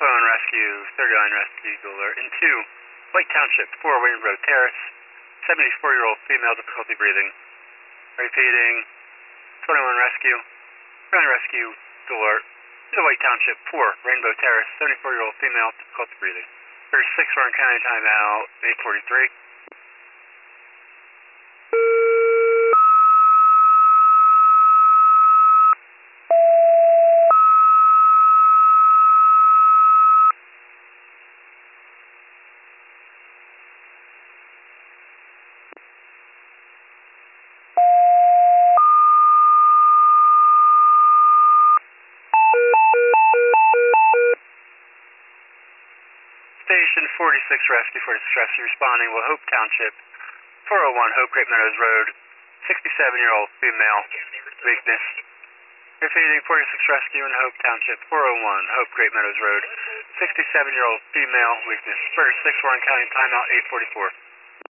Rescue, 39 Rescue, Alert, and 2, White Township, 4 Rainbow Terrace, 74-year-old female, difficulty breathing. Repeating, 21 Rescue, 39 Rescue, Alert, to White Township, 4 Rainbow Terrace, 74-year-old female, difficulty breathing. 36 Warren County, timeout, 8:43. Station 46 Rescue, 46 Rescue responding, Will Hope Township, 401 Hope Great Meadows Road, 67-year-old female, weakness. Repeating, 46 Rescue in Hope Township, 401 Hope Great Meadows Road, 67-year-old female, weakness. 36 Warren County, timeout, 8:44.